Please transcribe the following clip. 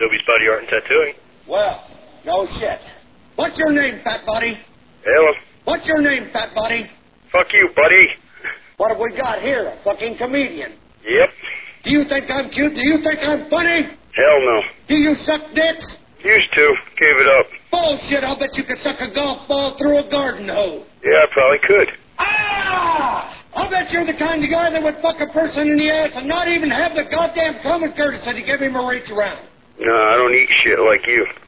Dobie's Body Art and Tattooing. Well, no shit. What's your name, fat body? Hello. What's your name, fat body? Fuck you, buddy. What have we got here? A fucking comedian. Yep. Do you think I'm cute? Do you think I'm funny? Hell no. Do you suck dicks? Used to. Gave it up. Bullshit, I'll bet you could suck a golf ball through a garden hose. Yeah, I probably could. Ah! I'll bet you're the kind of guy that would fuck a person in the ass and not even have the goddamn common courtesy to give him a reach around. No, I don't eat shit like you.